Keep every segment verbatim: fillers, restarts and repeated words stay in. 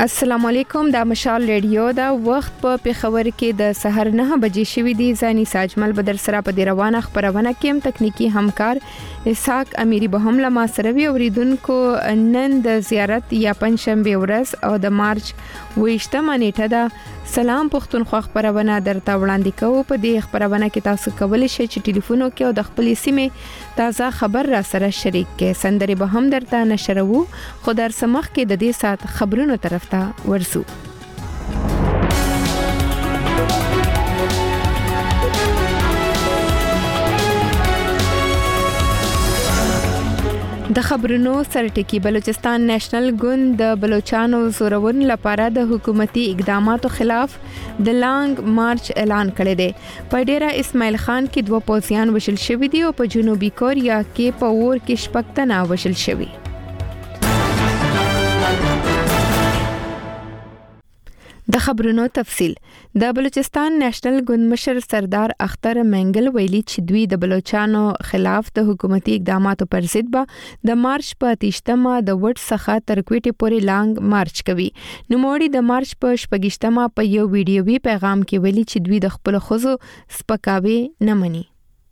السلام علیکم، دا مشال ریډیو دا وخت په پیښور کې د سحر نه بجې شوې دي. زانی ساجمل بدر سره په دی روانه خبرونه کې هم تکنیکی همکار اسحاق امیری به هم لما سره وی اوریدونکو. نن د زیارت یا پنځشنبه ورځ او د مارچ ویشتمه نیټه ده. سلام پښتونخوا خبرونه درته وړاندې کوو. په دې خبرونه کې تاسو کولی شئ چې ټلیفون وکړئ او د خپلې سیمې تازه خبر را سره شریک کړئ. سندرې به هم درته نشرو، خو در سمخ کې د دې سات خبرونو طرف ته ورسو. د خبرونو سرټکی بلوچستان نېشنل ګوند د بلوچستانو زورون لپاره د حکومتي اقداماتو خلاف د لانګ مارچ اعلان کړی دی. په ډیره اسماعیل خان کې دوه پوځیان وشل شوي دي او په جنوبي کوریا کې په اور کې شپږ تنه وشل شوي. د خبرونو تفصیل. د بلوچستان نېشنل ګوند مشر سردار اختر منګل ویلي چې دوی د بلوچستانو خلاف د حکومتي اقداماتو پر ضد به د مارچ په تیشتمه د وټ څخه تر کوټې پورې لانګ مارچ کوي. نو موړي د مارچ په شپږشتمه په یو ویډیوي پیغام کې ویلي چې دوی د خپل خزو سپکاوي نه مني.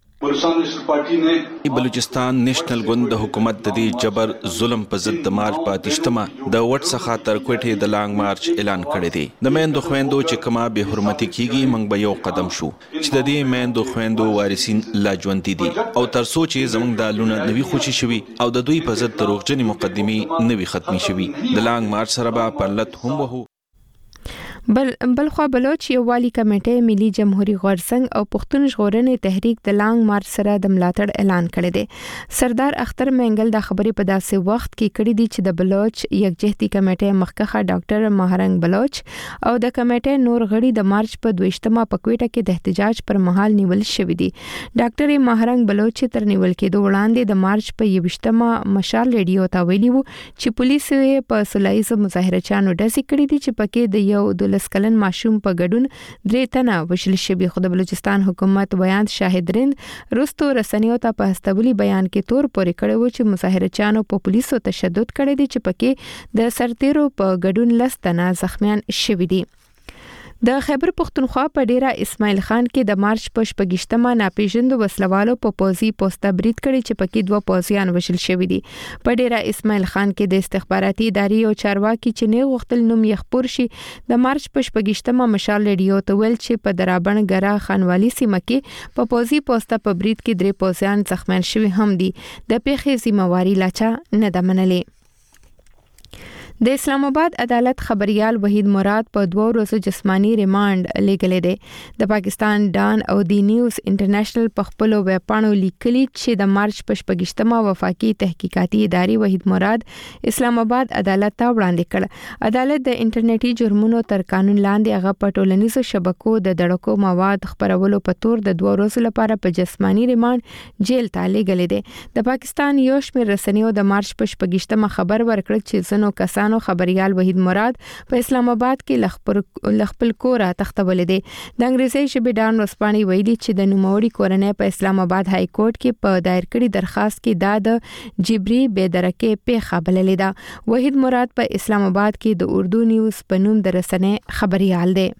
بلوچستان نېشنل ګوند د حکومت د دې جبر ظلم په ضد د مارچ په تیشتمه د وټ څخه تر کوټې د لانګ مارچ اعلان کړی دی. د میندو خويندو چې کما به حرمتي کیږي موږ به یو قدم شو چې د دې میندو خويندو وارثین لا ژوند دي او تر سوچ زموږ د لونه نوي خوشي شوي او د دوی په ضد دروغجنې مقدمي نوي ختمي شوي. د لانګ مارچ سره به پرلط هم وو. بل بلخوا بلوچ یووالي کمیټې ملي جمهوریت غورسنګ او پښتون ژغورنې تحریک د لانګ مارچ سره د ملاتړ اعلان کړی دی. سردار اختر منګل د خبرې په داسې وخت کې کړی دی چې د بلوچ یکجهتي کمیټې مخکخه ډاکټر مهرنګ بلوچ او د کمیټې نور غړي د مارچ په دویشتمه په کوټه کې د احتجاج پر مهال نیول شوی دي. ډاکټر مهرنګ بلوچ تر نیول کېدو وړاندې د مارچ په یوشتمه مشال ریډیو ته ویلي وو چې پولیسو یې په سولایز مظاهره چانو ډزې کړې دي چې پکې د یو لسکلن ماشوم په ګډون درې تنه وشل شوي. خو د بلوچستان حکومت بیان شاهد رند رستو رسنیو ته په هستولي بیان کې تور پورې کړی و چې مظاهرچیانو په پولیسو تشدد کړی دی چې پکې د سرتیرو په ګډون لس تنه زخمیان شوي دي. د خیبر پښتونخوا په ډیره اسماعیل خان کې د مارچ په شپږشتمه ناپېژندو وسلوالو په پوځي پوسټه برید کړی چې پکې دوه پوځیان وشل شوي دي. په ډیره اسماعیل خان کې د استخباراتي ادارې او چارواکي چې نه غوښتل نوم یې خپور شي د مارچ په شپږشتمه مشال ریډیو ته ویل چې په درابن ګرا خانوالي سیمه کې په پوځي پوسټه په برید کې درې پوځیان زخمیان شوي هم دي. د پیښې ذمہواری لاچا نه ده منلې. د اسلام آباد عدالت خبريال وحید مراد په دوه ورځو جسمانی ریماند لګلې ده. د پاکستان ډان او دی نیوز انټرنیشنل په خپل ویب پاڼو لیکلي چې د مارچ په شپږشتمه وفاقي تحقیقاتي ادارې وحید مراد اسلام آباد عدالت ته وړاندې کړ. عدالت د انټرنیټي جرمونو تر قانون لاندې هغه په ټولنیزو شبکو د دړکو مواد خبرولو په تور د دوه ورځو لپاره په جسمانی ریماند جیل ته لګلې ده. د پاکستان یو شمېر رسنیو د مارچ په شپږشتمه خبر ورکړ چې زنو کسانو خبريال وحید مراد په اسلام آباد کې لخپل کور تختول دي. د انګریزي ژبې ډان ورسپانې ویلي چې د نوموړي کورنۍ په اسلام آباد های کورټ کې په دایر کړي درخواست کې دا د جبري بېدرکه پیښه بللې ده. وحید مراد په اسلام آباد کې د اردو نیوز په نوم د رسنۍ خبريال دی.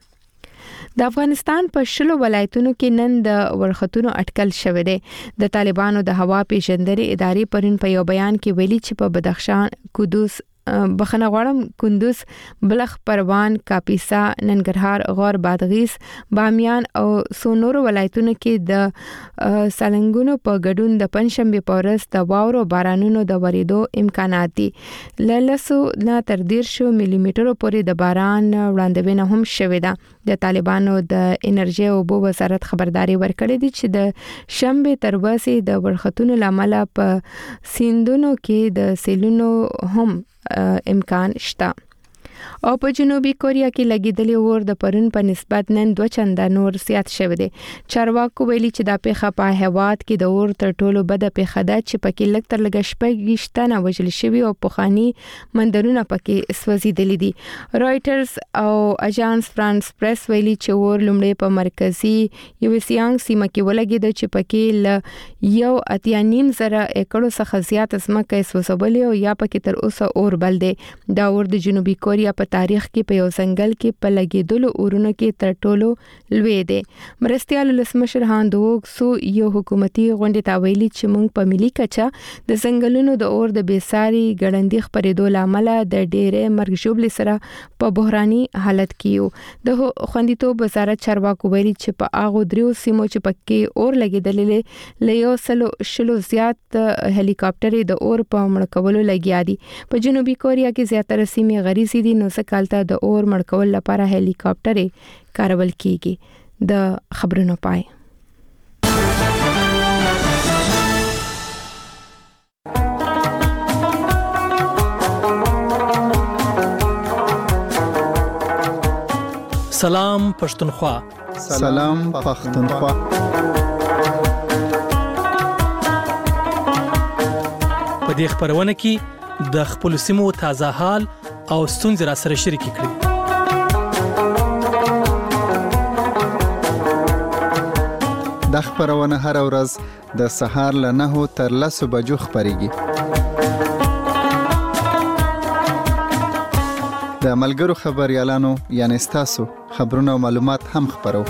د افغانستان په شلو ولایتونو کې نن د ورختونو اټکل شوه دی. د طالبانو د هوا پیژندنې ادارې پرون په یو بیان کې ویلي چې په بدخشان، قدوس، بخنه غواړم کندوز، بلخ، پروان، کاپیسا، ننګرهار، غور بادغیس، بامیان او سونور ولایتونو کې د سالنګونو په ګډون د پنځشنبه په ورځ د واورو بارانونو د وریدو امکانات دي. لسو نه تر دیرشو ملي میټرو پورې د باران وړاندوینه هم شوې ده. د طالبانو د انرژي او اوبو وزارت خبرداري ورکړې ده چې د شنبه تر ورځې د ورختونو لامل په سیندونو کې د سیلونو هم امکان شته. او په جنوبي کوریا کې لګیدلې اور د پرون په نسبت نن دوه چنده نور زیات شوه دي. چارواکو ویلي چې دا پیښه په هواد کې د اور تر ټولو بده پیښه ده چې پکې لږ تر لږه شپږ وژل شوي او پخوانی مندرونه پکې سوځېدلي دي. رويټرز او اژانس فرانس پریس ویلي چې اور لومړی په مرکزي یوسیانګ سیمه کې ولګید چې پکې ل یو اتیا نیم زره ایکړو څخه زیات ځمکه سوځولې او یا پکې تر اوسه اور بل دی. دا اور د جنوبي کوریا بیا په تاریخ کې په یو ځنګل کې په لګیدلو اورونو کې تر ټولو لوی دی. مرستيال ولسمشر هاندوک سو یو حکومتي غونډه تا ویلي چې موږ په ملي کچه د ځنګلونو د اور د بیساري ګړندې خبرېدو لامل د ډېرې مرګ ژوبلې سره په بحراني حالت کې یو. د خوندیتوب وزارت چارواکو ویلي چې په هغه دریو سیمو چې پکې اور لګیدلې له یو سلو شلو زیات هلی کاپټر د اور په مړ کولو لګیا دي. په جنوبي کوریا کې زیاتره سیمې غریزي دي نو ځکه د اور مړ کول لپاره هلی کاپټر کارول کیږي. د خبرونو پای. سلام پښتونخوا. سلام پښتونخوا. په دې خبرونه کې د خپل سیمو تازه حال او ستونزې را سره شریک کړئ. د خبرونه هر ورځ د سهار له نهو تر لسو بجو خبريږي. د ملګرو خبريالانو یعنی ستاسو خبرونه او معلومات هم خبرو.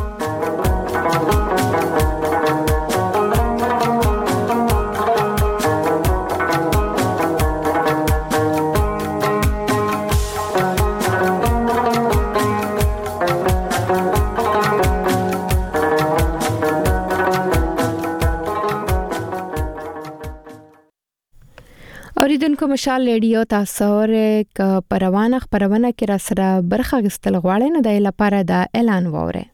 اوریدونکو مشال ریډیو تاسو ورې ک پروانه خبرونه کې را سره برخه غستل غواړي نه د لپاره د اعلان ووره.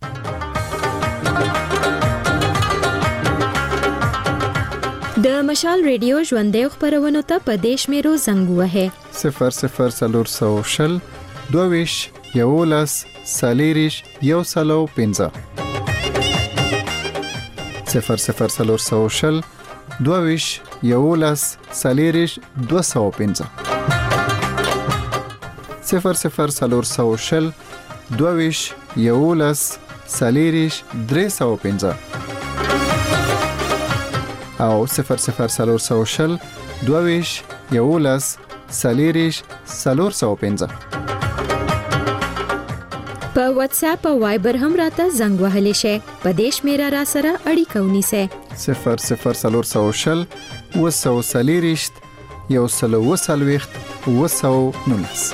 د مشال ریډیو ژوندې خبرونه ته په دیش میرو زنګ وهه صفر صفر سلور سو شل دوویش یولس سالیریش یو سلو پنځه صفر صفر سلور سو شل دوویش یولس سالیریش دو سو پنځه صفر صفر سلور سو شل دوویش یولس سالیریش درې سو پنځه او صفر صفر سلور سو شل دوویش یولس سالیریش سلور سو پنځه په واتس اپ او وایبر هم راته زنګ وهلی شي. په دیش میرا را سره اړیکه ونیسه. صفر صفر سلور سو شل وسو سالیریشت یو سلو وسلويخت وسو نونس.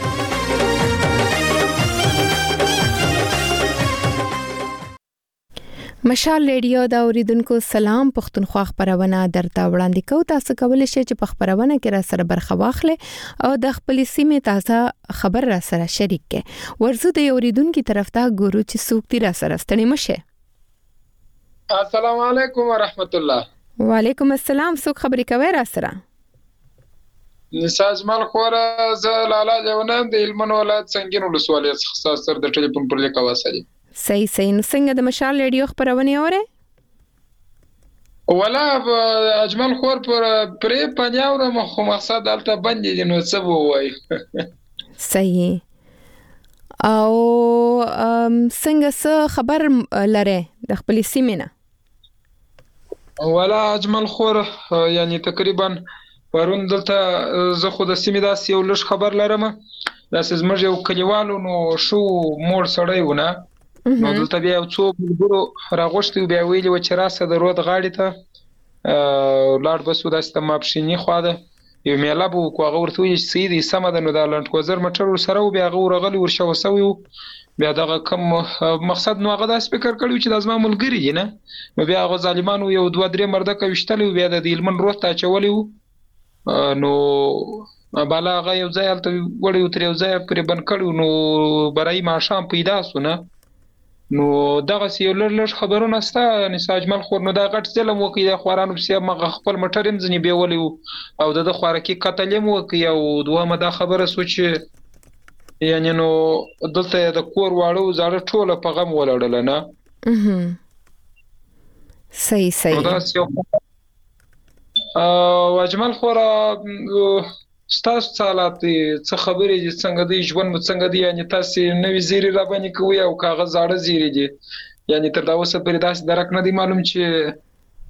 مشال ریډیو دا اوریدونکو سلام پښتونخوا خبرونه درته وړاندې کوي. تاسو کولی شئ چې په خبرونه کې را سره برخه واخلئ او د خپل سیمې تازه خبر را سره شریک کړئ. ورزو د اوریدونکو طرف ته ګورو چې څوک تیر سره ستړي مشه. السلام علیکم ورحمت الله. وعلیکم السلام. څوک خبرې کوي را سره؟ نساجمل خور ز لالا جوانم د علمن ولایت څنګه ولسوالۍ څخه سر د ټلیفون پر لیکه واسه. صحیح صحیح. نو څنګه د مشال ریډیو خبرونه اوره؟ ولا اجمل خور پر پرې پنیاوره مخ مقصد دلته باندې نو څه وای. صحیح. او څنګه څه خبر لره د خپل سیمه نه؟ ولا اجمل خور یعنی تقریبا پرون دلته زه خو د سیمه داس یو لږ خبر لرم. دا سزمږ یو کلیوالو نو شو مور سړی ونه نو دلته بیا یو څو ملګرو راغوښتي بیا ویلي و چې راسه د رود غاړې ته لاړ بسو داسې ما پښینی خو ده یو میله بو کو هغه ورته ویل چې سیدی سم ده نو دا لنډ کوزر مټر سره بیا هغه ورغلی ورشو وسوي بیا دغه کوم مقصد نو هغه داس فکر کړو چې د ازما ملګری دی نه نو بیا هغه ظالمانو یو دوه درې مرده کويشتل بیا د علمن روت ته چولیو نو بالا هغه یو ځای الته وړي تر یو ځای پرې بن کړو نو برای ما شام پیدا سونه نو دغه سی لر لر خبرونه ستا یعنی ساجمل خور نو دا غټ ظلم وکي د خوارانو سي مغه خپل مټریم ځنی بیولیو او د خوارکی قتلم وکي او دوه مده خبره سوچ یعنی نو دلته د کور واړو زړه ټوله په غم ولړل نه اها صحیح صحیح او اجمل خور ستاسو حالات څه خبرې دي څنګه دی ژوند مو څنګه دی یعنی تاسو نوې زیری را باندې کوی او کاغذ اړه زیری دي یعنی تر دا اوسه پرې داس درک نه دی معلوم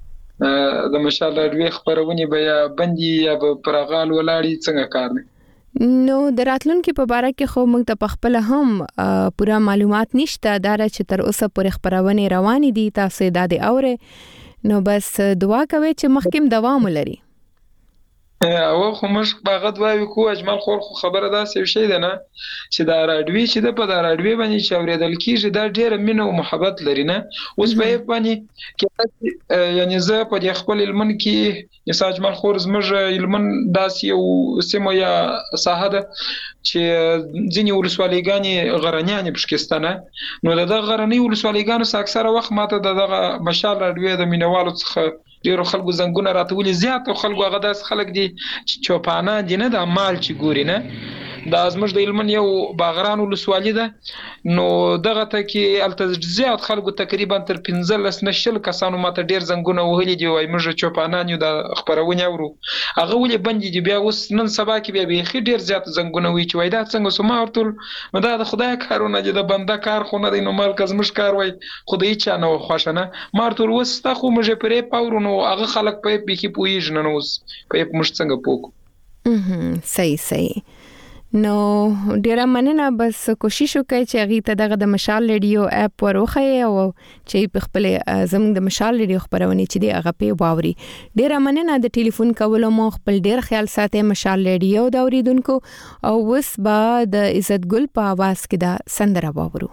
چې د مشال ډوی خبرونه بیا بندي یا پرغال ولاړی څنګه کار نه نو د راتلونکو په اړه کې خو موږ ته په خپل هم پوره معلومات نشته دا چې تر اوسه پورې خبرونه روانې دي تاسو دا د اوره نو بس دعا کوي چې مخکیم دوام ولري او خو مش باغ دوی کو اجمل خور خو خبره دا څه شي ده نه چې دا راډوي چې د په دا راډوي باندې چې اوریدل کیږي دا ډیره مینه او محبت لري نه اوس به باندې کې یعنی زه په خپل علمن کې یسا اجمل خور زموږ علمن داسي او سیمه یا ساحه ده چې ځینی ولسوالیګانی غرنیان پښکستانه نو د غرنی ولسوالیګانو څخه اکثره وخت ماته دغه مشال راډوي د مینوالو څخه ډیرو خلکو زنګونه راتولي زیات خلکو هغه داس خلک دي چې چوپانه دي نه د مال چې ګوري نه دا زموږ د علمن یو باغران ولسوالي ده نو دغه ته کې الته زیات خلکو تقریبا تر پنځلس نشل کسانو ماته ډیر زنګونه وهلي دي وای موږ چوپانه یو د خبرونه ورو هغه ولې بندي دي بیا اوس نن سبا کې بیا به ډیر زیات زنګونه وي چې وای دا څنګه سم ورتل نو دا د خدای کارونه دي د بنده کار خو نه دی نو مال کزمش کار وای خدای چا نه خوښنه مارتور وسته خو موږ پرې پاورونو هغه خلک په بيخي پویژ نه نوس په مش څنګه پوک اه صحیح صحیح نو ډیره مننه بس کوشش وکړئ چې هغه ته دغه د مشال ریډیو اپ وروخی او چې په خپل زموږ د مشال ریډیو خبرونه چې دی هغه په واوري ډیره مننه د ټلیفون کولو مو خپل ډیر خیال ساتي مشال ریډیو دا اوریدونکو او وس با د عزت ګل په आवाज کې دا سندره واورو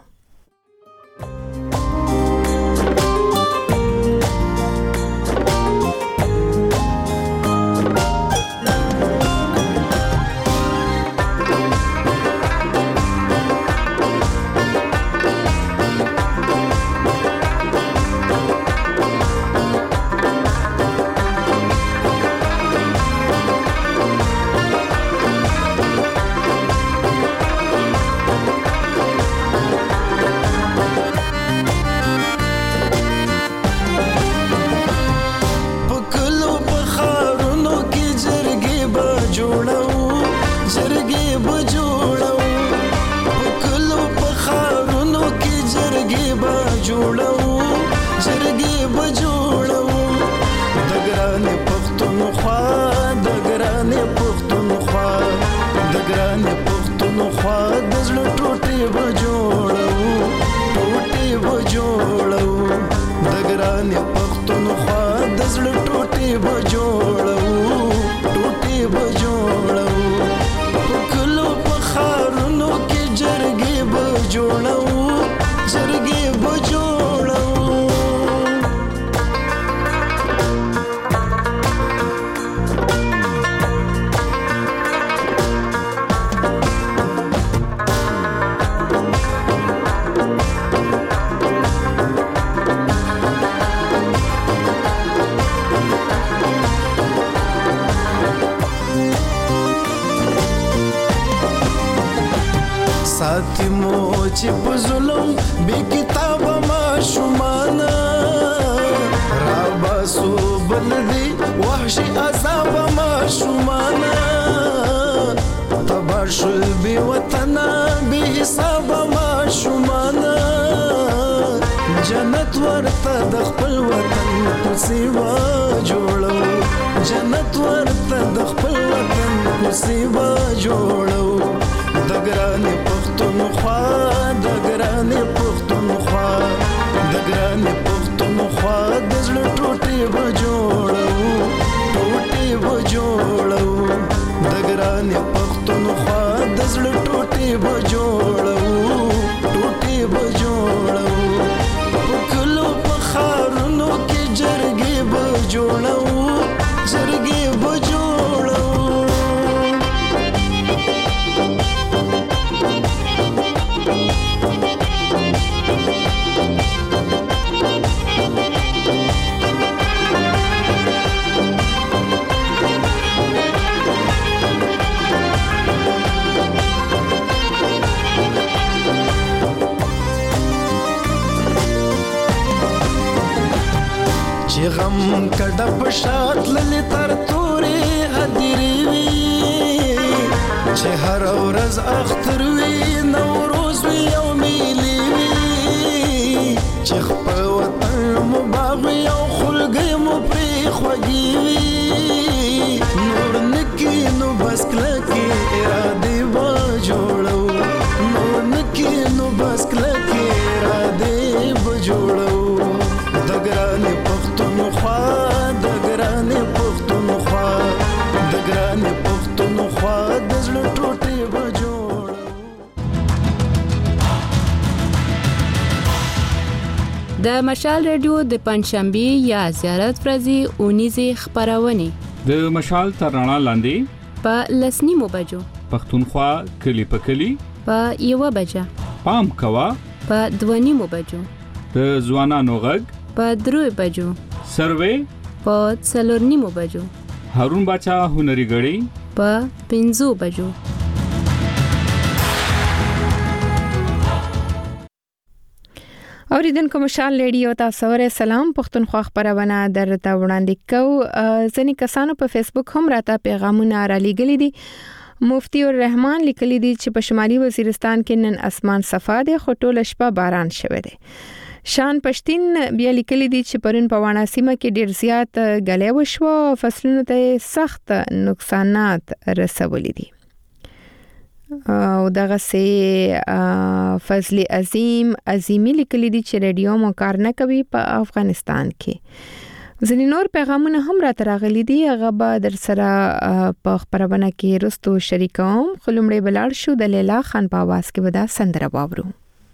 چې په ظلم بی کتاب ما شمانا را باسو بلدی وحشی عذاب ما شمانا تباشل بی وطنا بی حساب ما شمانا جنت ورته د خپل وطن کو سیوا جوړو جنت ورته د خپل وطن کو سیوا جوړو د ګرانې پښتونخوا د ګرانې پښتونخوا د ګرانې پښتونخوا د زړه ټوټې به جوړو ټوټې به جوړو د ګرانې پښتونخوا د زړه ټوټې به جوړو ټوټې به جوړو په کلو په ښارونو کې جرګې به جوړو جرګې به جوړو چې غم کډه په شات للی تر تورې هدیری وي چې هر ورځ اختر وي نوروز وي او میلی وي چې خپل وطن مو باغ وي او خلګي مو پرې خوږي وي نور نکي نو بس کلکې اراده د مشال ریډیو د پنځشنبه یا زیارت ورځې اونیزه خبرونه د مشال تر رڼا لاندې په لسنی مو بجو پښتونخوا کلی په کلی په یو بجه پام کوا په دونی مو بجو د ځوانانو غږ په دروي بجو سروې په څلورنی مو بجو هارون باچا هنري غړي په پنځو بجو. اوریدونکو مشال ریډیو تاسو ور سلام پښتونخوا خبرونه درته وړاندې کو. ځینې کسانو په فیسبوک هم راته پیغامونه را لېږلي دي. مفتی الرحمن لیکلي دي چې په شمالي وزیرستان کې نن اسمان صفا دی خو ټول شپه باران شوی دی. شان پښتين بیا لیکلي دي چې پرون په وانا سیمه کې ډیر زیات غلې وشو او فصلونو ته سخت نقصانات رسولي دي. او دغه سي فضل عظیم عظیمی لیکلي دي چې ریډیو مو کار نه کوي په افغانستان کې. ځینې نور پیغامونه هم را تراغلي دي هغه به در سره په خبرونه کې رستو شریکوم. خلمړې بلار شو د لیلا خان په आवाज کې ودا سندره باورو.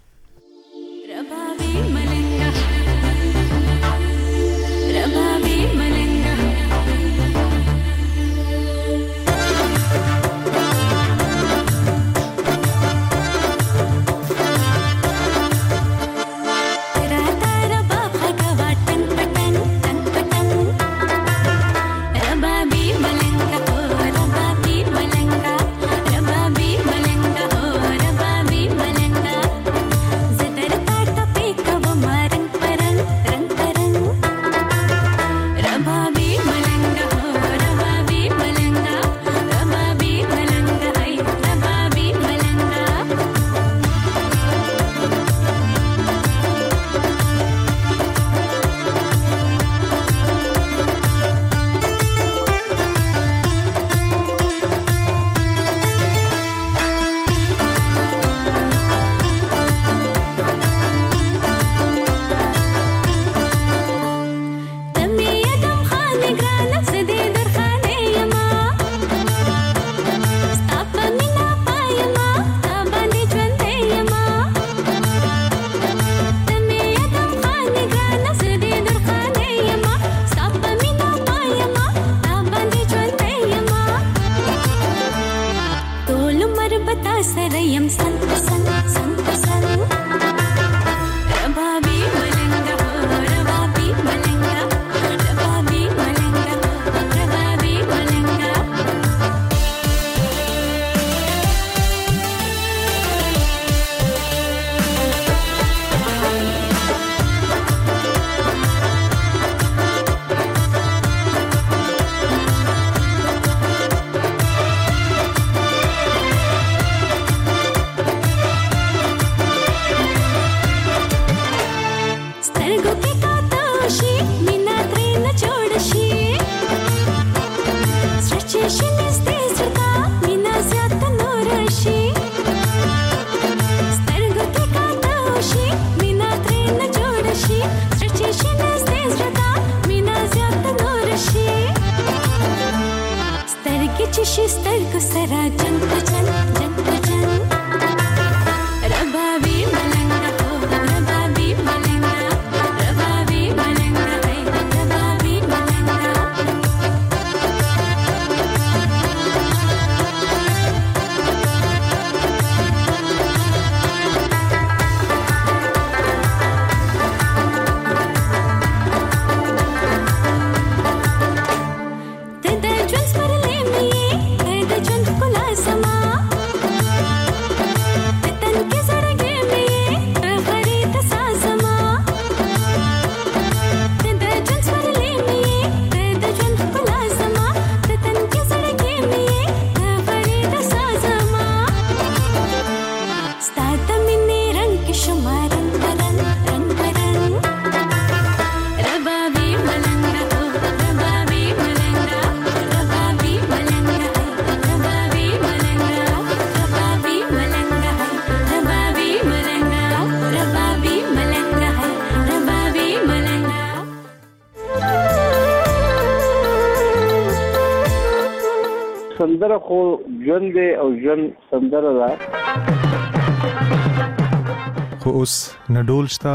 سندره خو ژوند دی او ژوند سندره ده خو اوس نه ډول شته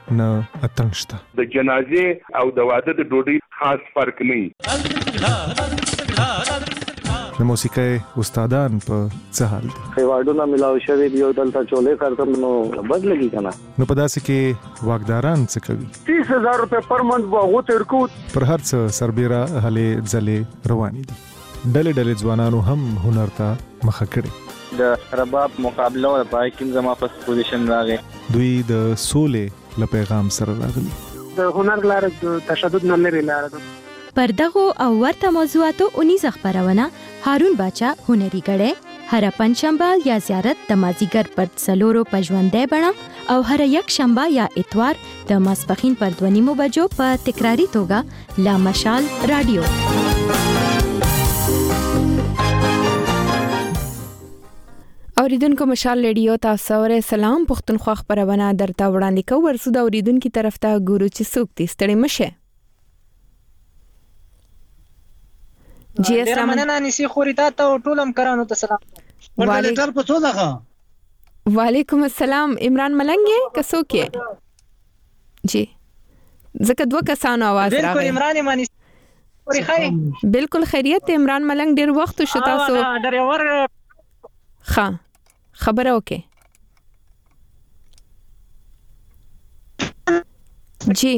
نه اتڼ شته. د جنازې او د واده د ډوډۍ خاص فرق نه وي. د موسیقۍ استادان په څه حال دي؟ خیواډونه ملاو شوی دی او دلته چولې کارتم نو بد لګي کنه. نو په داسې کې واګداران څه کوي؟ تیس هزار روپے پر منت باغو ترکو پر هر څه سربېره هلې ځلې روانې دي. ډلې ډلې ځوانانو هم هنر ته مخه کړې. د رباب مقابله او پای کې زما په پوزیشن راغی. دوی د سولې له پیغام سره راغلي. د هنر لار د تشدد نه لري لار ده. پر دغه او ورته موضوعاتو اونیزه خبرونه هارون باچا هنري غړې هر پنځشنبه یا زیارت د مازیګر پر څلورو پژوندې بڼه او هر یک شنبه یا اتوار د ماسپخین پر دونیمو بجو په تکراری توګه لا مشال رادیو. اوریدونکو مشال رادیو تاسو سره سلام پښتونخوا خبرونه درته وړاندې کوو. ورسو د اوریدونکو طرف ته ګورو چې څوک دې ستړي مشه. جی اسلام مننه نسی خوري تا ته ټولم کرانو ته سلام. ورته په څو دغه وعلیکم السلام. عمران ملنګ کسو کې جی زکه دوه کسانو आवाज راغی. بالکل عمران مانی خوري خای بالکل خیریت. عمران ملنګ ډیر وخت شو تاسو ډریور ښه خبره وکي جی.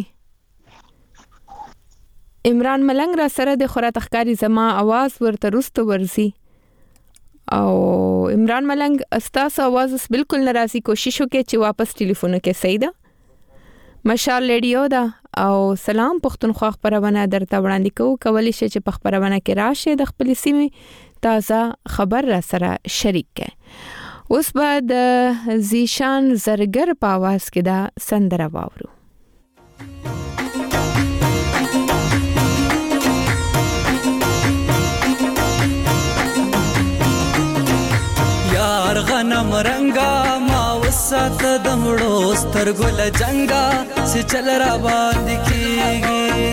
عمران ملنګ را سره د خورا تخکاری زما आवाज ورته رستو ورزي او عمران ملنګ استاسو आवाज اس بالکل ناراضي کوشش وکي چې واپس ټلیفون کې صحیح ده. مشال رادیو دا او سلام پښتونخوا خبرونه درته وړاندې کوو. کولی شئ چې په خبرونه کې راشه د خپل سیمې تازه خبر را سره شریک کړئ. اوس به د زیشان زرګر په आवाज کې دا سندره واورو. یار غنم رنگا ما وسات دمړو سترګل جنگا سي چل را باندې کیږي.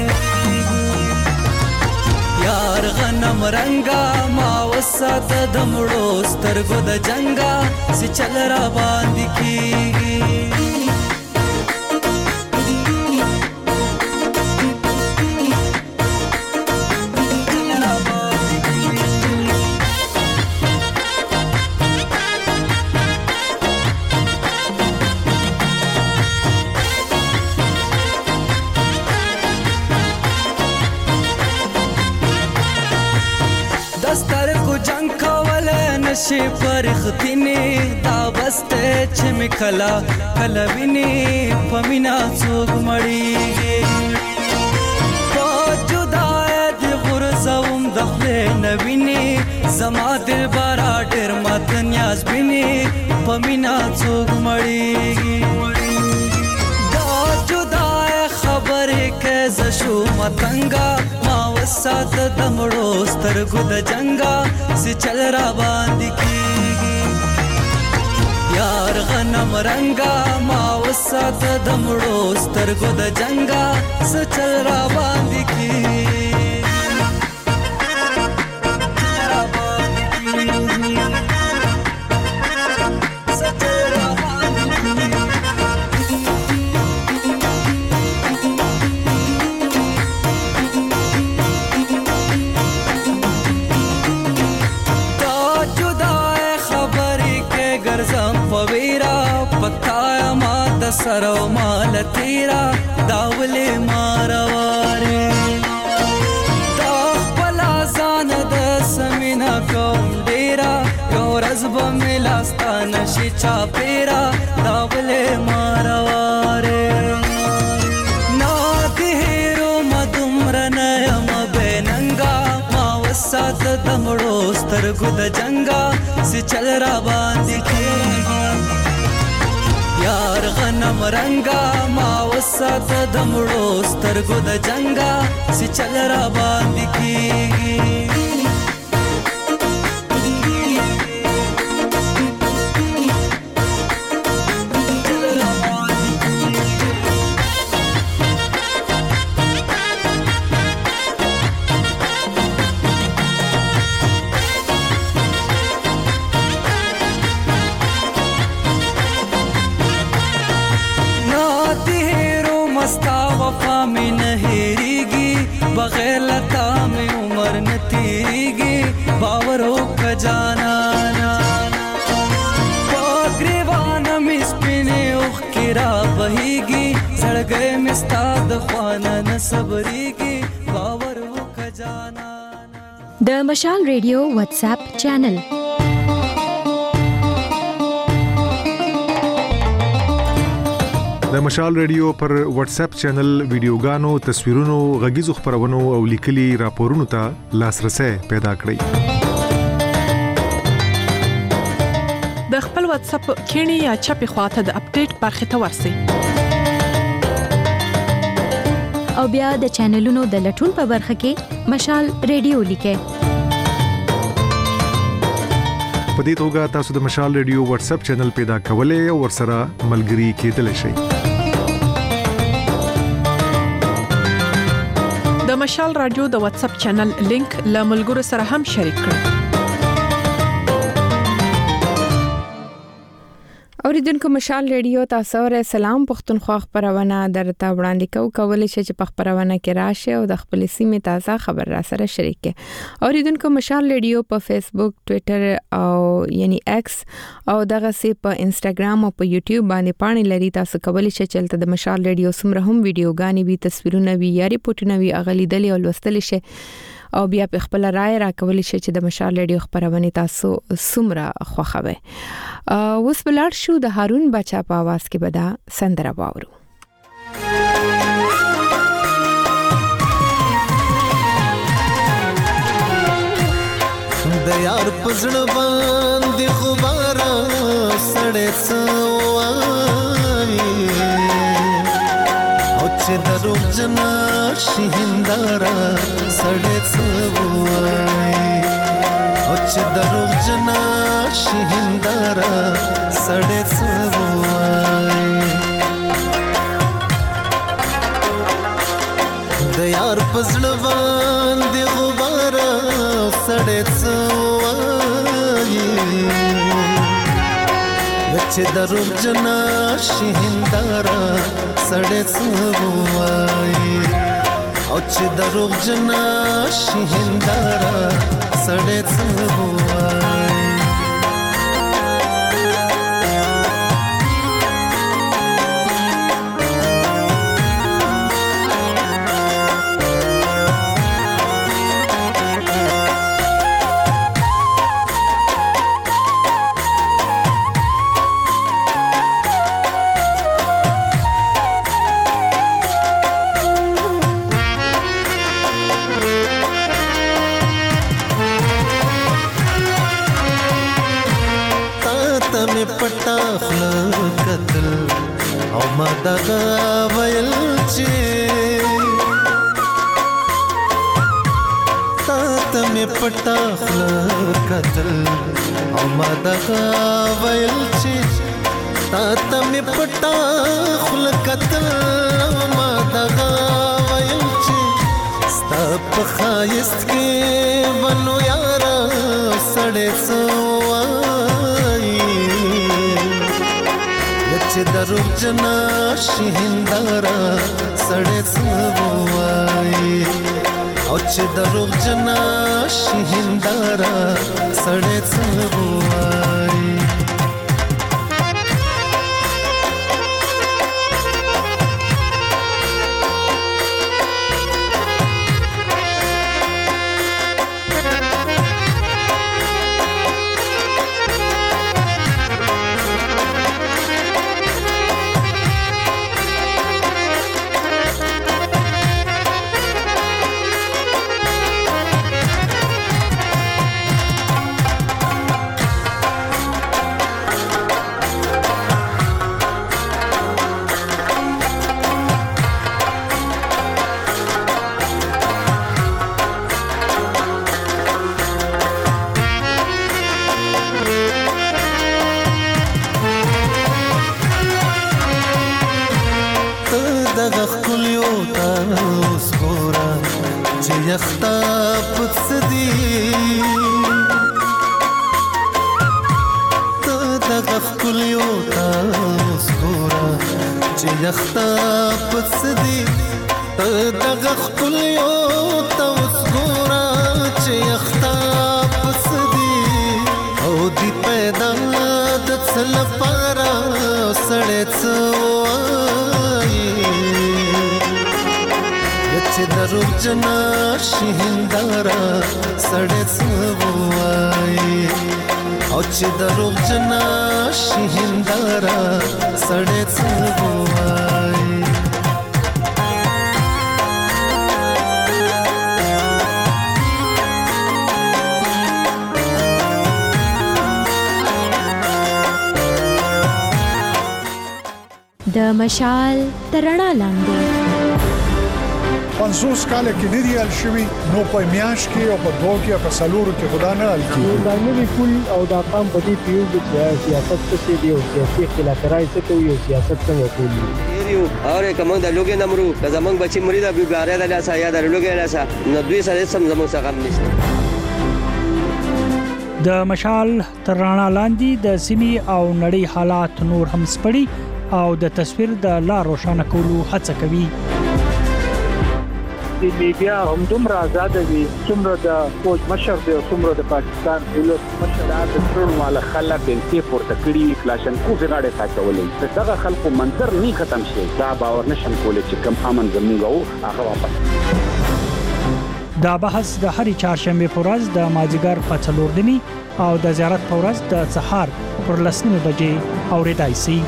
یار غنم رنگا ما وسات دمړو سترګو د جنگا سي چل را باندې کیږي. دستر کو جنگ کول نشي پرختینه دا بسته چې مکلا کلوینه پمینا څوک مړیږي. په جدای د غرزوم دخله نوینه زما دل بارا ډیر مات نیاز بینه پمینا څوک مړیږي. دا جدای خبره کې زشو متنګا سات دمړو سترګو د جنگا سي چل را باندې کیږي. یار غنم رنگا ما وسات دمړو سترګو د جنگا سي چل را باندې کیږي. سرو مال تیرا داولې مارواره دا خپل ځان د سمینا کوم ډیرا یو ورځ به ملاستا نشي چا پیرا داولې مارواره نا دهرو مدمر نه یم بننګا ما وسات دمړو سترګو د جنگا سي چل را باندې کیږي. یار غنم رنگا ما وسات دمړو سترګو د جنگا سي چل را باندې کیږي. वफा में न हेरीगी बगैर लता में उम्र न तेरीगी बावर हो खजाना पागरीवान में स्पिने उख किरा बहेगी सड़ गए मिस्ताद ख्वाना न सबरीगी बावर हो खजाना د مشال ریډیو واتس اپ چینل د مشال ریډیو پر واتس اپ چینل ویډیوګانو تصویرونو غږیزو خبرونو او لیکلي راپورونو ته لاسرسي پیدا کړئ د خپل واتس اپ کینی یا چپی خواته د اپډیټ برخه ته ورسئ او بیا د چینلونو د لټون په برخه کې مشال ریډیو لیکئ په دې توګه تاسو د مشال ریډیو واتس اپ چینل پیدا کولای او ورسره ملګري کېدلی شئ د مشال رادیو د واتس اپ چینل لینک له ملګرو سره هم شریک کړئ اوریدونکو مشال ریډیو تاسو سره سلام پښتونخوا خبرونه درته وړاندې کوو کولای شئ چې په خبرونه کې راشئ او د خپل سیمې تازه خبر را سره شریک کړئ اوریدونکو مشال ریډیو په فیسبوک ټوئیټر او یعنی ایکس او دغه سي په انستګرام او په یوټیوب باندې پاڼې لري تاسو کولای شئ چې د مشال ریډیو سمره هم ویډیوګانې وي تصویرونه وي یا ریپورتونه وي اغلی دلی او لوستل شي او بیا په خپل رائے راکول شي چې د مشال ریډیو خبرونه تاسو سمره خوښوي اوس بلار شو د هارون بچا په आवाज کې بدا سندره واورو د یار پزړ باندې غبارا سړې سوای او چې درو جنا شهندارا سړې سوای او چې درو جنا شهندارا سړې سوای د یار پزړ باندې غبارا سړې سوای چې درو جنا شهندارا سړې سوای او چې درو جنا شهندارا سړې سوای پټا خل قتل او ما دغه ویل چې تا ته مې پټا خل قتل او ما دغه ویل چې تا ته مې پټا خل قتل او ما دغه ویل چې ستا په خایست کې ونو یارا سړې سوای چې درو جنا شهندارا سړې سوای او چې درو جنا شهندارا سړې سوای یختا پڅدی ته دغه خپل یو تاسو ګورا چې یختا پس دی دغه خپل یو توس ګورا چې یختا پس دی او دی پیدا د څل پارا سړې څوای چې درو جنا شهندارا سړې څوای او چې درو جنا شهندارا سړې څوای د مشال ترڼا لاندې پنځوس کال کې دی ریال شوی نو په میاش کې او په دوه کې په سلورو کې خدا نه حل کیږي دا نوی پول او دا قام په دې پیو د سیاست څخه دی او سیاسي خلافکارای څخه کوي او سیاست څخه کوي یو اور کوم د لوګي نمرو که زمنګ بچي مرید ابي غاره د لاسه یا د لوګي لاسه نو دوی سره سم زموږ څخه هم نشته د مشال ترڼا لاندې د سیمي او نړۍ حالات نور هم سپړي او د تصویر د لا روښانه کولو هڅه کوي د میډیا هم دومره آزاد دي څومره د فوج مشر دی او څومره د پاکستان دولت مشر د ټول مال خلک بنتي پورته کړی کلاشنکوف غاړه ساتولې دغه خلکو منظر نه ختم شي دا باور نشم کولای چې کم امن زموږ او هغه واپس دا بحث د هرې چهارشنبه په ورځ د مازیګر په څلور نیمې او د زیارت په ورځ د سهار پر لس نیمې بجې اورېدای شي.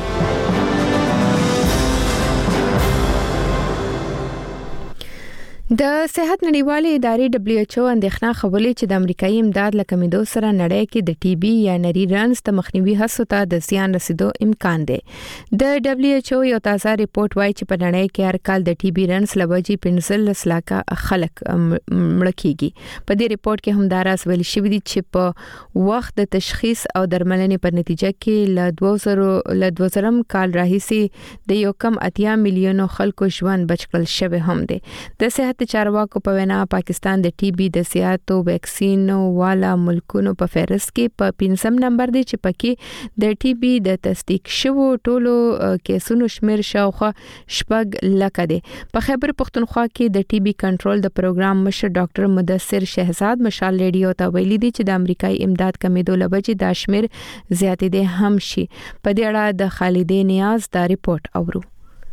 د صحت نړیوالې ادارې دبليو ایچ او اندېښنه خولې چې د امریکایي امداد له کمیدو سره نړۍ کې د ټي بي یا نری رنز ته مخنیوي هڅو ته د زیان رسیدو امکان دی. د دبليو ایچ او یو تازه ریپورت وایي چې په نړۍ کې هر کال د ټي بي رنز لوجي پنځلس لکه خلک مړ کیږي. په دې ریپورت کې هم دا راز ویل شوی دی چې په وخت د تشخیص او درملنې په نتیجه کې ل دوه زره ل دوه زره کال راهیسې د یو کم اتیا میلیونو خلکو ژوند بچ کړل شوی هم دی. د صحت چارواکو په وینا پاکستان د ټي بي د سیاتو ویکسینو والا ملکونو په فهرست کې په پنځم نمبر دی چې پکې د ټي بي د تصدیق شوو ټولو کیسونو شمیر شاوخوا شپږ لکه دی. په خیبر پختونخوا کې د ټي بي کنټرول د پروګرام مشر ډاکټر مدثر شهزاد مشال ریډیو ته ویلي دی چې د امریکایي امداد کمیدو لبجې د شمیر زیاتېدې هم شي. په دې اړه د خالدې نیاز دا ریپورت اورو.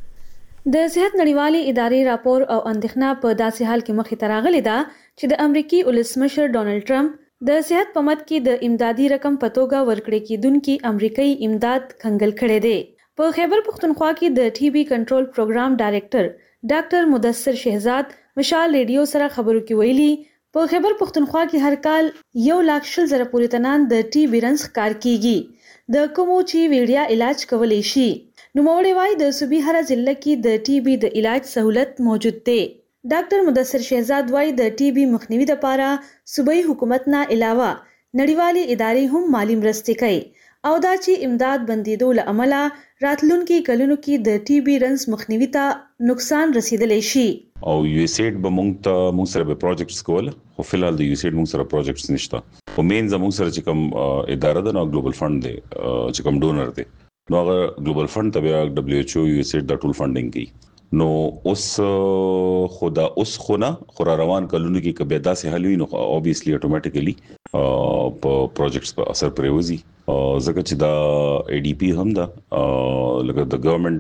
د صحت نړیوالې ادارې راپور او اندېښنه په داسې حال کې مخې ته راغلې ده چې د امریکای ولسمشر ډونالد ټرمپ د صحت په مد کې د امدادي رقم په توګه ورکړې کېدونکې امریکایي امداد کنګل کړی دی. په خیبر پختونخوا کې د ټي بي کنټرول پروګرام ډایریکټر ډاکټر مدثر شهزاد مشال ریډیو سره خبرو کې ویلي په خیبر پختونخوا کې هر کال یو لاک شل زره پورې تنان د ټي بي رنز کار کیږي د کومو چې ویډیا علاج کولای شي. نو موړې وای د صوبې هر ضلع کې د ټي بي د علاج سہولت موجود دی. ډاکټر مدثر شهزاد وای د ټي بي مخنیوي لپاره صوبایي حکومت نه علاوه نړیوالې ادارې هم مالی مرستې کوي او دا چې امداد بندیدو له امله راتلونکي کلونو کې د ټي بي رنز مخنیوي ته نقصان رسیدلی شي. او یو ایس ایډ به مونږ ته مونږ سره به پروجیکټس کول خو فلحال د یو ایس ایډ مونږ سره پروجیکټس نشته. او مین زموږ سره چې کوم اداره ده نو ګلوبل فند دی چې کوم ډونر دی نو هغه ګلوبل فند ته بیا دبليو ایچ او یو ایس ایډ د ټول فندینګ کوي. نو اوس خدا اوس خونه خورا روان کلونو کې کبه داسې حل وي نو اوبویسلی اتوماتیکلی په پروجیکټس په اثر پریوزي ځکه چې دا ای ډي پی هم دا لکه د ګورنمنت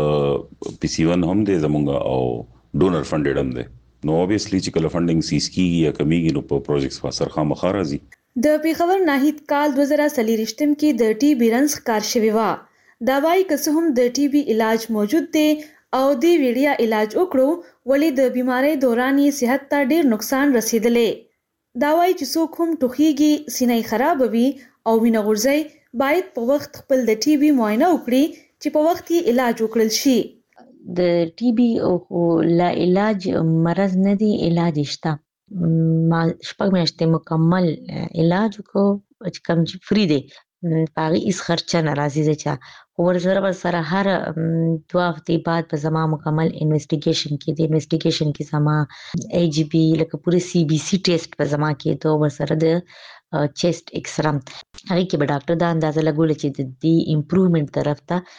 پی سی ون هم دی زمونږ او ډونر فندډ هم دی. نو اوبویسلی چې کله فندینګ سیس کیږي یا کمیږي نو په پروجیکټس په اثر خامخا راځي. د پیښور ناهید کال دوه زره څلوېښتم کې د ټي بي رنز کار شوی و. دا وايي که څه هم د ټي بي علاج موجود دی او دی ویډیا علاج وکړو ولې د بیماری دوران یې صحت ته ډیر نقصان رسیدلی. دا وايي چې څوک هم ټوخیږي سینې خراب وي او وینه غورځي باید په وخت خپل د ټي بي معاینه وکړي چې په وخت یې علاج وکړل شي. د ټي بي او لا علاج مرض نه دی علاج شته. ما شپږ میاشتې مکمل علاج کو چې کوم چې فری دی پاغي اس خرچه ناراضي ده چا ور سره سره هر دوه هفتې بعد په زما مکمل انویسټیګیشن کې د انویسټیګیشن کې زما ای جی بي لکه پوره سی بي سي ټیسټ په زما کې دوه ور سره د چیسټ ایکسرم هغه کې به ډاکټر دا اندازه لګول چې د دې امپروومنت طرف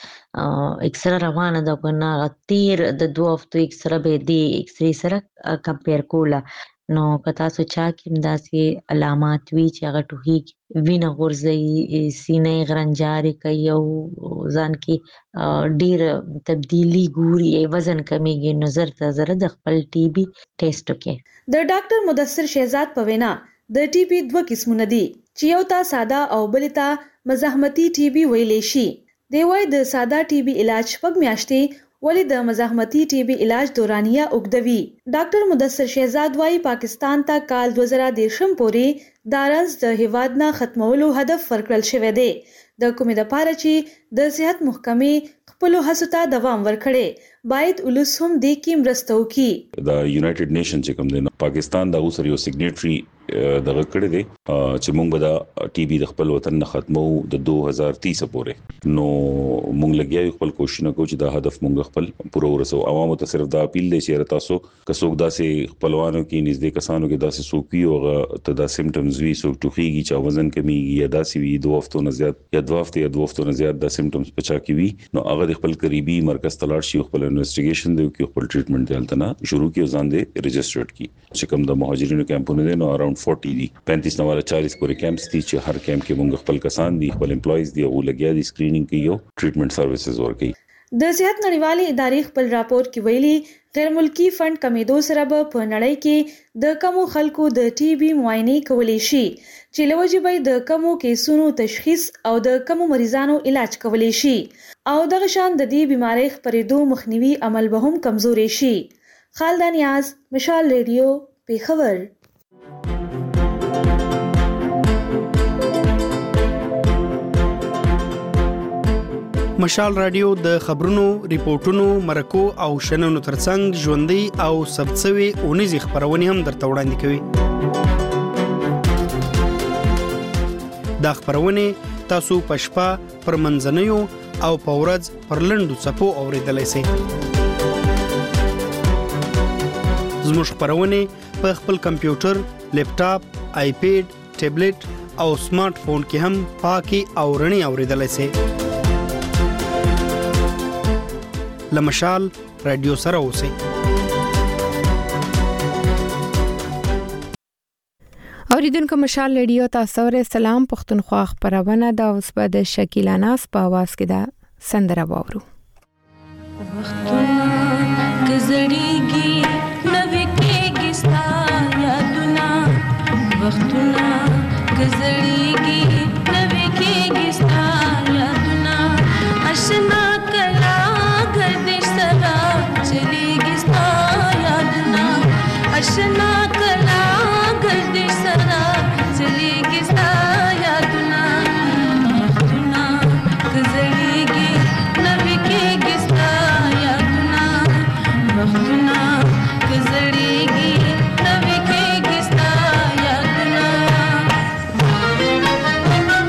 ته ایکسره روانه ده کنه تیر د دوه هفتو ایکسره به د ایکسري سره کمپیر کوله نو کتا سوچا کې داسې علامات وی چې هغه ټوهي وینه غورځي سینې غرنجاري کوي او ځان کې ډیر تبدیلی ګوري وزن کمیږي نظر ته زره د خپل ټي بي ټیسټ وکړي د ډاکټر مدثر شهزاد په وینا د ټي بي دوه قسمونه دي چې یو تا ساده او بل تا مزاحمتي ټي بي ویلې شي دی وای د ساده ټي بي علاج شپږ میاشتې ولی د مزاحمتي ټي بي علاج دورانیه اوږدوي ډاکټر مدثر شهزاد وايي پاکستان ته کال دوه زره دېرشم پورې دارز د هیواد نه ختمولو هدف ورکړل شوی دی د کومې د پاره چې د صحت محکمې خپل هڅو ته دوام ورکړي باید ولس هم د کې مرسته وکړي د یونایټډ نیشن چې کوم دی پاکستان د اوسر یو سیګنیټری دغه کړی دی چې موږ به د ټي بي د خپل وطن نه ختمو د دوه هزار تیس پورې نو موږ لګیا خپل کوشش نه کوو چې دا هدف موږ خپل پوره ورسو عوامو ته صرف دا اپیل دی چې تاسو کڅوګ داسې خپلوانو کې نږدې کسانو کې داسې سوپی او ته دا سیمټمز وی سو ټوخیږي چې وزن کمیږي یا داسې وی دوه هفتو نه زیات یا دوه هفته یا دوه هفتو نه زیات دا سیمټمز پچا کی وی نو هغه خپل قریبي مرکز تلاړ شي خپل انویسټیګیشن دی او خپل ټریټمنټ دی الته شروع کی ځان دی ريجسترډ کی چې کوم د مهاجرینو کیمپونه دي نو اراوند چالیس دي پینتیس نواله چالیس پورې کیمپس دي چې هر کیمپ کې موږ خپل کسان دي خپل امپلویز دي او لګیا دي سکرینینګ کوي او ټریټمنټ سرویسز ورکوي د صحت نړیوالې ادارې خپل راپور کې ویلي غیر ملکی فند کمیدو سره به په نړۍ کې د کمو خلکو د ټي بي معاینې کولی شي چې لوجه به د کمو کیسونو تشخیص او د کمو مریضانو علاج کولی شي او دغه شان د دې بیماری خپرېدو مخنیوي عمل به هم کمزوري شي خالد نیاز مشال ریډیو پیښور مشال رادیو د خبرونو، ریپورتونو، مرکو او شننو ترڅنګ ژوندۍ او ثبتسوي اونیزې خبرونه هم درته وړاندې کوي. دا خبرونه تاسو په شپه پر منځنیو او په ورځ پر لنډو څپو اوریدلای شئ. زموږ خبرونه په خپل کمپیوټر، لیپټاپ، آیپیډ، ټابلیټ او سمارټ فون کې هم پاکي او رڼي اوریدلای شئ. لمشال رادیو سره اوسئ. اوریدونکو مشال رادیو تاسو سره سلام پښتونخوا خبرونه دا اوس په د شکیلا ناس په आवाज کې دا سندره واورو. وختونه گزړیږي نوې کېږي ستا یادونه وختونه گزړیږي نوې کېږي ستا یادونه آشنا کلا گردش سره چلیږي ستا یادونه آشنا کلا گردش سره چلیږي ستا یادونه وختونه گزړیږي نوې کېږي ستا یادونه وختونه گزړیږي نوې کېږي ستا یادونه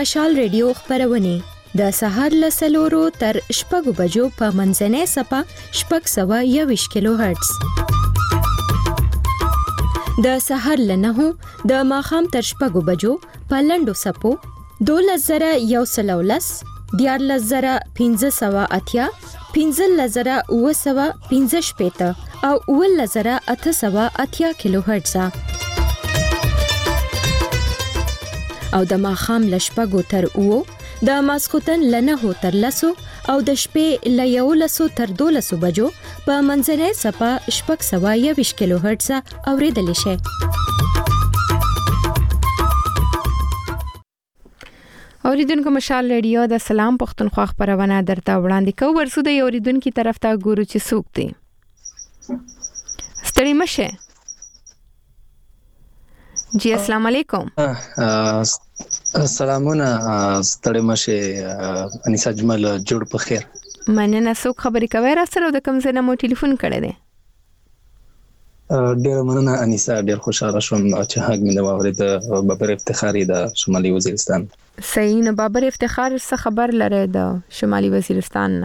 مشال ریډیو خبرونه د سهار ل سلورو تر شپږو بجو په منځنۍ سپه شپږ سوه یوویشت کیلو هرتز. د سهار ل نهو د ماښام تر شپږو بجو په لنډو سپو دولس زره یو سل او لس، دیارلس زره پنځه سوه اتیا، پنځلس زره اوه سوه پنځه شپېته او اوولس زره اته سوه اتیا کیلو هرتز. او د ماښام ل شپږو تر اوو، د ماسخوتن ل نهو تر لسو او د شپې ل یولسو تر دولسو بجو په منځنۍ سپه شپږ سوه یوویشت کیلو هرتز اوریدلی شئ. اوریدونکو مشال ریډیو د سلام پښتونخوا خبرونه درته وړاندې کوو. ورسو د اوریدونکو طرف ته ګورو چې څوک دی. ستړي مشه. جی السلام علیکم. سلامونه ستړي مشه انیسا جمل جوړ په خیر. مننه. څوک خبرې کوي را سره د کوم ځای نه مو ټلیفون کړی دی؟ ډیر مننه انیسا، ډیر خوشاله شوم چې هغه مې د واورید بابر افتخاری د شمالي وزیرستان. صحیح. نو بابر افتخار څه خبر لري د شمالي وزیرستان نه؟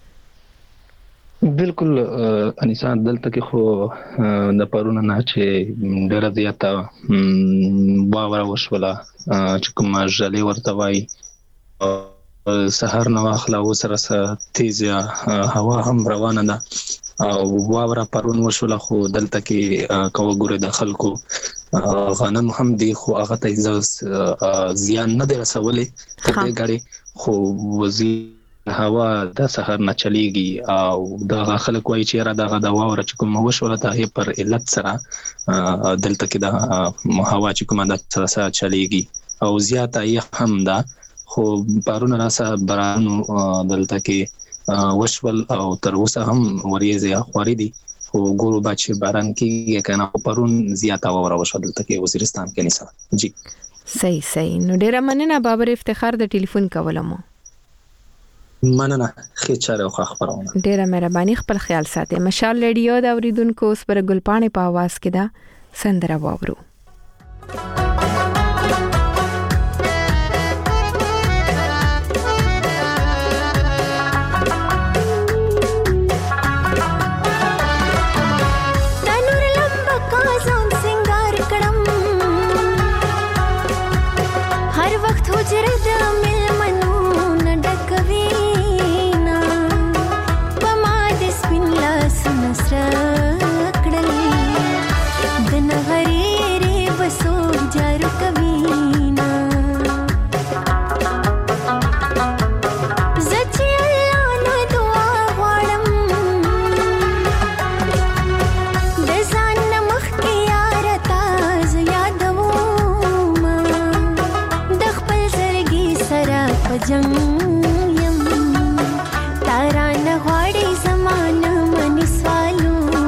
بالکل انیسا، دلته کې خو د پرونه نه چې ډیره زیاته واوره وشوله چې کوم ژلې ورته وایي. سهار نو اخلا وسره تیز هوا هم روانه ده او واوره پرون وشوله، خو دلته کې کوه ګوره د خلکو غنم هم دي، خو هغه ته زیان نه دی رسولی تر دې ګړې، خو وزیر هوا د سهار نه چلیږي او دغه خلک وایي چې یاره دغه د واوره چې کومه وشوله د هغې پر علت سره دلته کې د هوا چې کومه د سره چلیږي او زیاته یې هم ده. خو پرونه راسه بارانو دلته کې وشول او تر اوسه هم وریځې خوارې دي، خو ګورو به چې باران کېږي که نه. پرون زیاته واوره وشوه دلته کې وزیرستان کې نیسه. جی صحیح صحیح. نو ډیره مننه بابر افتخار د ټلیفون کولو مو. مننه. ښه چاره او ښه خبرونه. ډیره مهرباني. خپل خیال ساتئ. مشال ریډیو د اوریدونکو اوس پر ګلپاڼې په आवाज کې دا سندره واورو. तारा न घोड़ी जमान मन स्वालू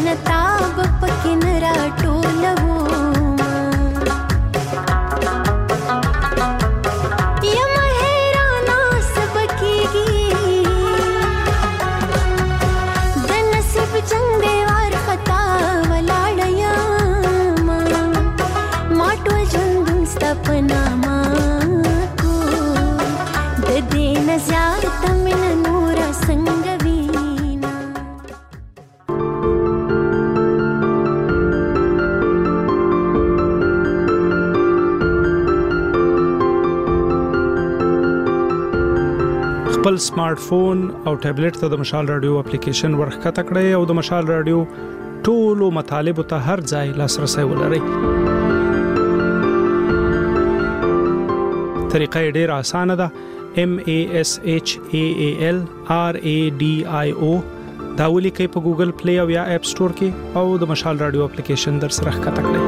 نتاب پکن را ټولو یم حیرانا سبکیږي د نصیب جنگ دی وار خطا ولاړ یم ما ټول ژوند ستا په نامه کو د دې نه زیات مینه نوره څنګه وینا خپل سمارټ فون او ټابلیټ ته د مشال رادیو اپلیکیشن ورخکته کړئ او د مشال رادیو ټولو مطالبه ته هر ځای لاسرسي ولرئ. طریقه ډیره اسانه ده. M A S H A A L R A D I O دا ولیکئ په ګوګل پلی او یا اپ سٹور کې او د مشال رادیو اپلیکیشن در سره ښکته کړئ.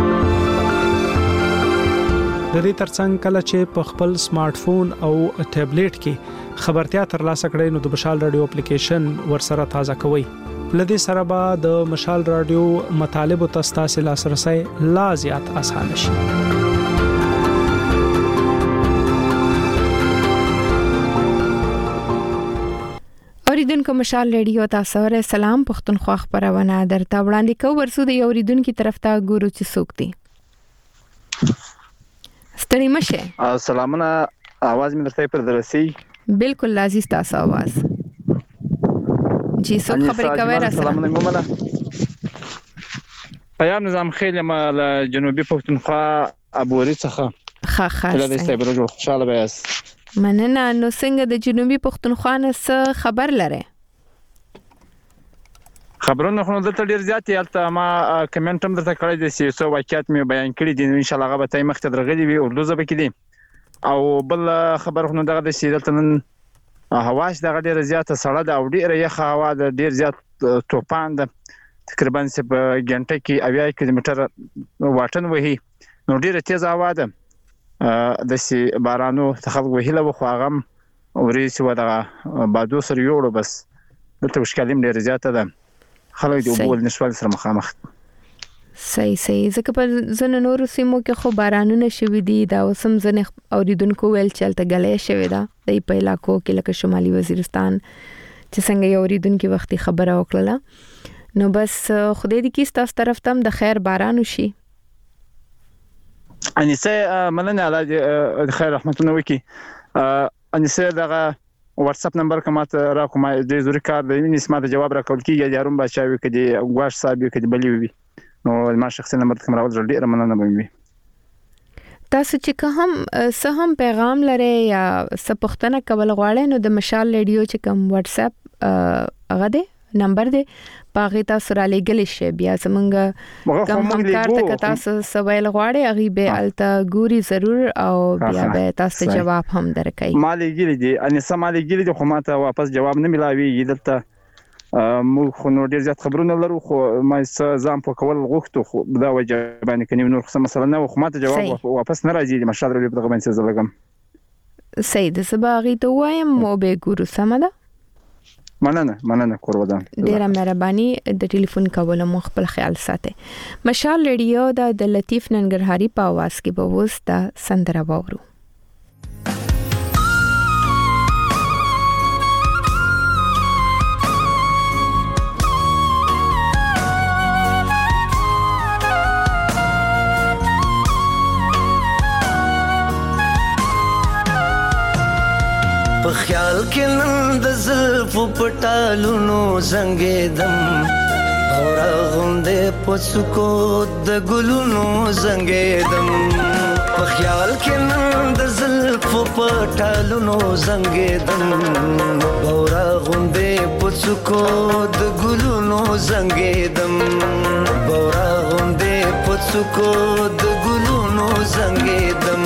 د دې ترڅنګ کله چې په خپل سمارټ فون او ټابلیټ کې خبرتیا ترلاسه کړئ نو د مشال رادیو اپلیکیشن ورسره تازه کوئ. لدې سره به د مشال رادیو مطالب او تاسو لاسرسي لا زیات اسانه شي. اوریدونکو مشال ریډیو تاسو سره سلام پښتونخوا خبرونه درته وړاندې کوم. ورسو د اوریدونکو طرف ته ګورو چې څوک دي. ستړي مشه. سلامونه، आवाज مې درته پر درسي. بالکل لازم تاسو आवाज. جی څوک خبرې کوي را سلامونه مومنه. پیام نظام خیل مال جنوبي پښتونخوا ابوري څخه. ښه ښه. له دې سره جوړ خوشاله بیاس. مننه. نو څنګه د جنوبي پښتونخوا نه خبر لره؟ خبرونه خو دلته ډیر زیات یالته ما کمنټ هم درته کړی دي چې څو واقعیت مې بیان کړی دي. ان شاء الله هغه به تای مخته درغلي وي اردو زبه کې دي. او بل خبر خو دغه د سیدلته نن هواش دغه ډیر زیات سړه ده او ډیر یخه هوا ده، ډیر زیات توپان ده. تقریبا په غنټه کې اویا کیلومتر واټن وهي. نو ډیر تیز هوا ده. د سی بارانو تخلق وهله خو هغه اوري چې ودغه بادو سره یوړو بس دلته مشکلیم ډیر زیات ده. خلک د وبول نشوال سره مخامخ. صحیح صحیح. ځکه په زنه نور سیمو کې خو بارانونه شوي دي. دا وسم زنه اوریدونکو ویل چلته غلې شوي ده د په علاقو کې لکه شمالي وزیرستان چې څنګه یو اوریدونکو وختي خبره وکړه. نو بس خدای دې کیسه تاسو طرف ته د خیر باران وشي. انیسه مننه الله خیر رحمتونه وکي. انیسه دغه واتس اپ نمبر کومه را کومه د زوري کار د نسمه د جواب را کول کیږي. یارم بچاوي کدي غواش صاحب کدي بلی وي. نو ما شخصي نمبر کوم راوځل ډیر مننه بوي. تاسو چې کوم سهم پیغام لري یا سپختنه کول غواړئ نو د مشال ریډیو چې کوم واتس اپ هغه دی نمبر دی پاغه تاسو را لګل شي. بیا زمونږ کوم همکار ته تاسو سوال غواړي هغه به الته ګوري ضرور او بیا به تاسو جواب هم درکړي. مالي ګیل دي ان سمالي ګیل دي خو ماته واپس جواب نه ملاوي. دلته مو خو نور ډیر زیات خبرونه لرو خو ما ځم په کول غوښتو خو دا وجه باندې کني نور څه مسله نه خو ماته جواب واپس نه راځي. مشال ربي په دغه باندې زلګم. سید سباغي ته وایم مو به ګورو سمه ده. مننه مننه قربان. ډیره مهرباني. د ټلیفون کول مو خپل خیال ساتئ. مشال ریډیو د لطیف ننګرهاري په आवाज کې به وستا سندره وورو. په خیال کې نن د زلفو پټالونو زنګېدم او راغونډې په څوکو د ګلونو زنګېدم. په خیال کې نن د زلفو پټالونو زنګېدم او راغونډې په څوکو د ګلونو زنګېدم او راغونډې په څوکو د ګلونو زنګېدم.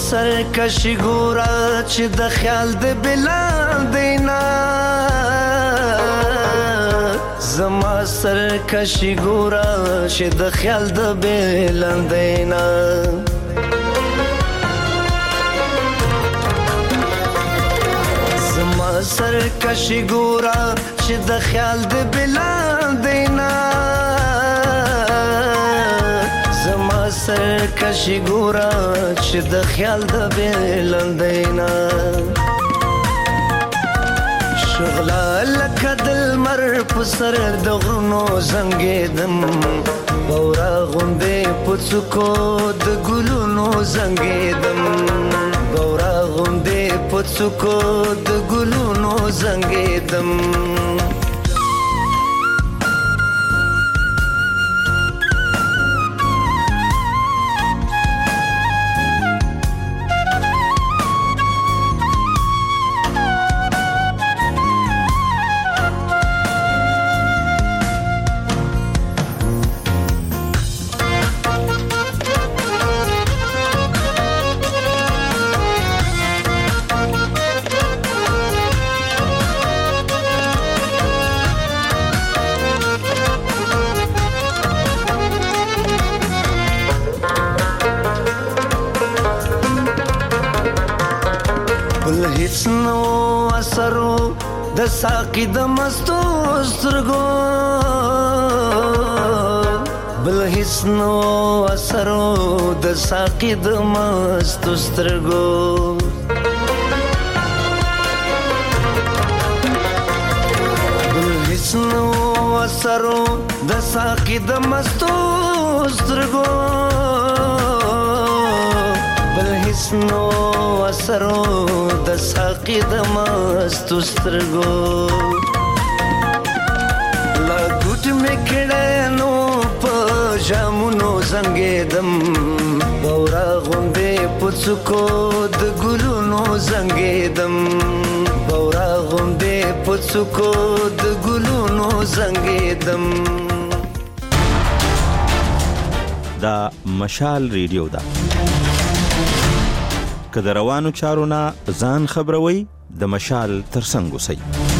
سرکشي ګورا چې د خیال د بلال دینا زما سرکشي ګورا چې د خیال د بلال دینا زما سرکشي ګورا چې د خیال د بلال دینا زما سرکشي ګورا چې د خیال د بلال دینا شغله لکه د لمر په سر د غرونو زنګېدم بورا غوندې په څوکو د ګلونو زنګېدم بورا غوندې په څوکو د ګلونو زنګېدم د ساقي د مستو سترګو بل هیڅ نو اثرو د ساقي د مستو سترګو بل هیڅ نو اثرو د ساقي د مستو سترګو بل هیڅ نو اثرو د ساقي د مستو سترګو لا ګوټ مې کړه نو په جامونو زنګېدم بورا غوندې په څوکو د ګلونو زنګېدم بورا غوندې په څوکو د ګلونو زنګېدم دا مشال ریډیو ده که د روانو چارو نه ځان خبروي د مشال ترڅنګ اوسئ.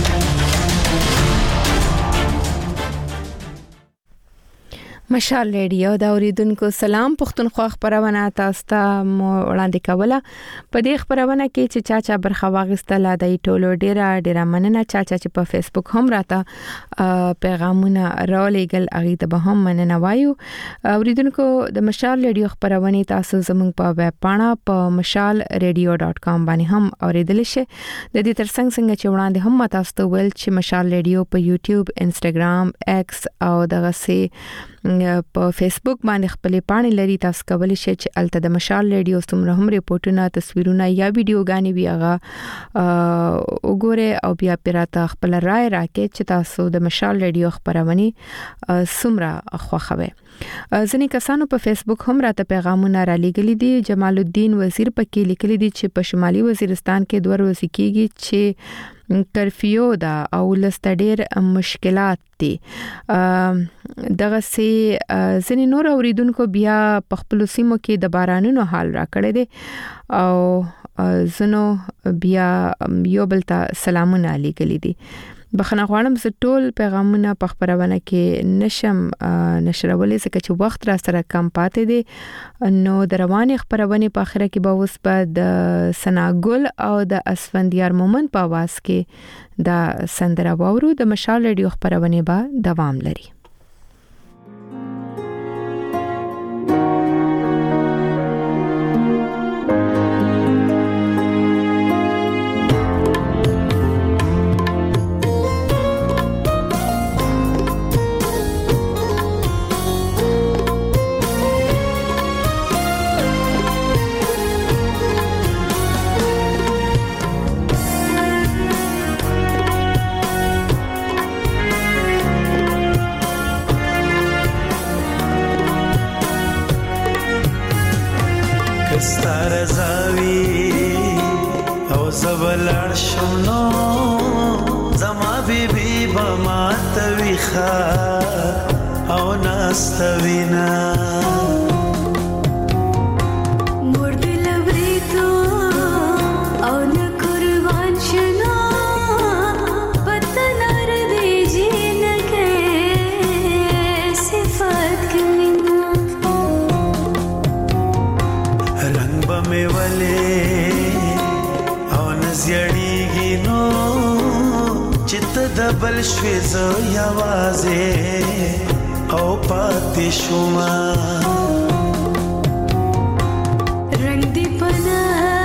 مشال ریډیو دا اوریدونکو سلام پښتونخوا خبرونه تاسو ته وړاندې کوله په دې خبرونه کې چې چا چا برخه واغستله د ټولو ډیره ډیره مننه چا چا چې په فیسبوک هم راته پیغامونه راولېګل اغه ته به هم مننه وایو. اوریدونکو د مشال ریډیو خبرونه تاسو زموږ په ویب پاڼه په مشال ریډیو ډاټ کام باندې هم اوریدل شي. د دې ترڅنګ څنګه چې وړاندې هم تاسو ته ویل چې مشال ریډیو په یوټیوب انسټاګرام ایکس او دغه سي په فیسبوک باندې خپلې پاڼې لري تاسو کولی شئ چې الته د مشال ریډیو څومره هم ریپورتونه تصویرونه یا ویډیوګانې وي هغه وګوره او بیا پیراته خپل رائے راکړئ چې تاسو د مشال ریډیو خبرونه څومره خوښوي. ځینې کسانو په فیسبوک هم راته پیغامونه را لېږلي دي. جمال الدین وزیر پکې لیکلي دي چې په شمالي وزیرستان کې دوه ورځې کېږي چې کرفیو دا او لستډیر مشکلات دي. دغه سي ځینې نور اوریدونکو بیا په خپل سیمو کې د بارانونو حال را کړی دي او زنو بیا یو بل ته سلامونه لېږلي دي. بخنه غواړم زه ټول پیغامونه په خبرونه کې نشم نشرولې ځکه چې وخت را سره کم پاتې دي. نو د رواني خبرونه په اخره کې به اوس په د سناګل او د اسفندیار مومن په आवाज کې د سندره وورو. د مشال ریډیو خبرونه به دوام لري. زبلړ شونو زما بیبي بما تويخه او ناستوینا مور دل وريتو تبل شوي زو یوازې او پاتې شوما رنگ دی پنا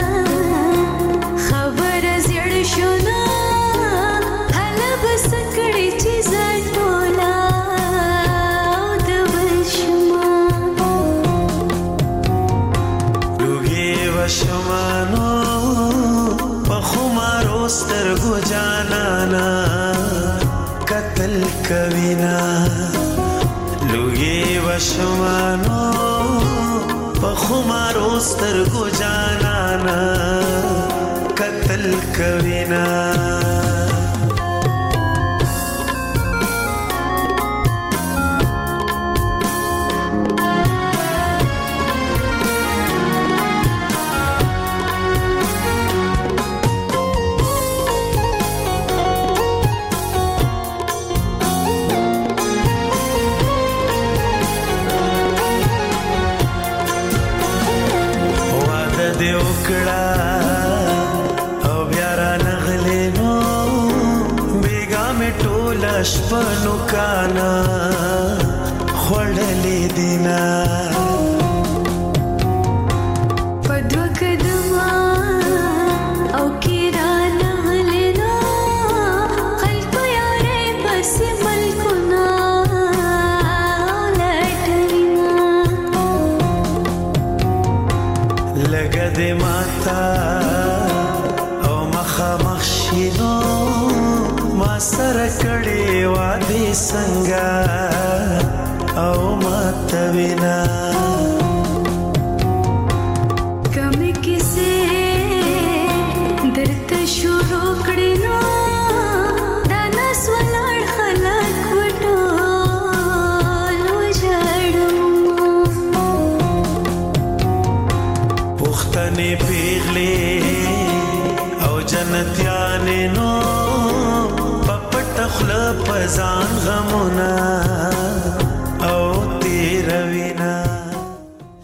خبر زړ شونا هله بس کړي چې زټولا د وشما لوګي وشمانو په خمارو سترګو جانانا قتل کوینا لوګي وشمانو په خمارو سترګو جانانا قتل کوینا شپنو کانا خوړلې دینا پدو کدما او کیرانا لینا خلق یاره بس ملکنا لټرینا لګه دې ماتا او مخه مخشینو ما سره کړي وادي څنګه او ماتوینا کمه کیسه درته شروع کړي نو دا نس ولړ خلک وټو لو جړم پختنې پیغلې او جنتیانې نو خلا پزان غمونا